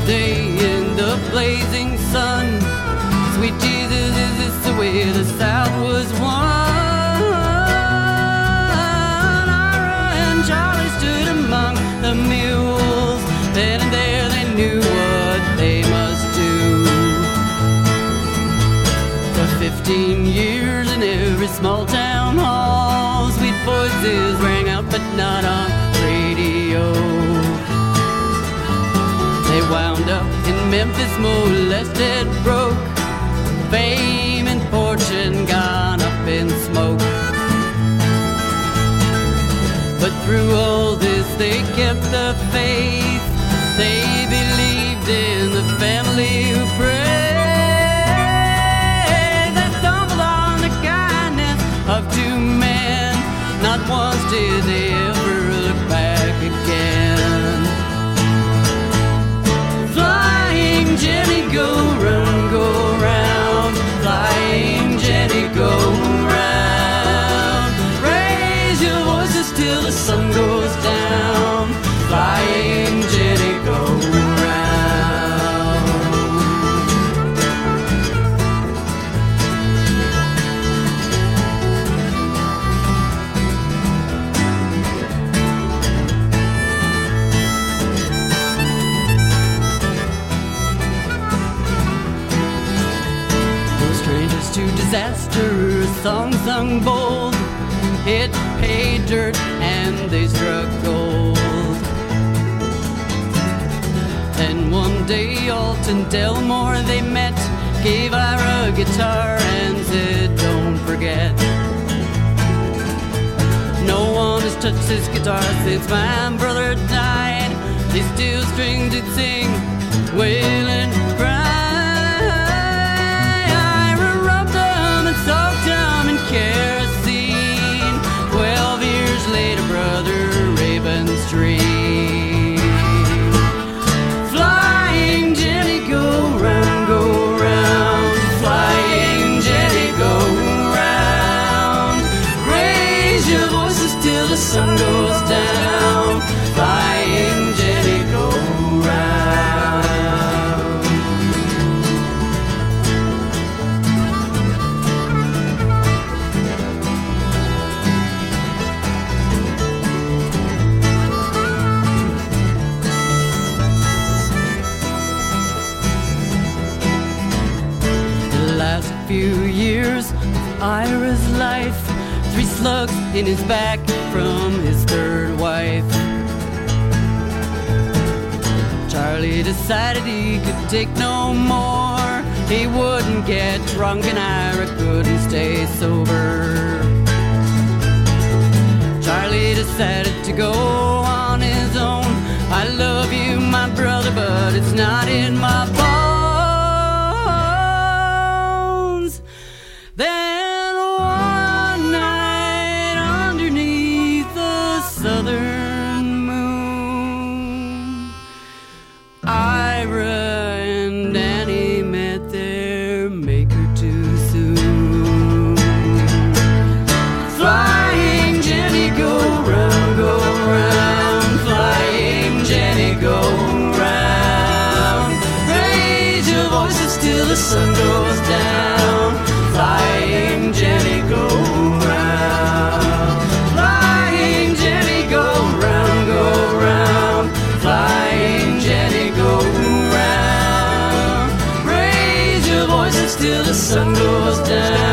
day in the blazing sun. Sweet Jesus, is this the way the South was won? Ira and Charlie stood among the mules. Then and there they knew what they must do. For 15 years in every small town hall, sweet voices rang out but not on radio. They wound up in Memphis, molested, broke, fame and fortune gone up in smoke. But through all this they kept the faith. They believed in the family who prayed. They stumbled on the kindness of two men. Not once did they ever look back again. Flying Jenny, go round, go round. Flying Jenny, go round. Raise your voices till the sun goes down. Flying Jenny, go round. No strangers to disaster, a song sung bold. It paid dirt and they struck gold. Then one day Alton Delmore they met, gave Ira a guitar and said, don't forget. No one has touched this guitar since my brother died. These steel strings did sing, wail and cry. Ira rubbed them and soaked them in kerosene. 12 years later, brother Raven's dream. Flying Jenny, go round, go round. Flying Jenny, go round. Raise your voices till the sun goes down. Flying Jenny, go round. The last few years of Ira's life, 3 slugs in his back from his third wife. Charlie decided he could take no more. He wouldn't get drunk and Ira couldn't stay sober. Charlie decided to go on his own. I love you, my brother, but it's not in my bones. Then one night underneath the southern moon, Ira and Annie met their maker too soon. Flying Jenny, go round, go round. Flying Jenny, go round. Raise your voices till the sun goes down. Flying Jenny, go round. Flying Jenny, go round, go round. Flying Jenny, go round. Raise your voices till the sun goes down.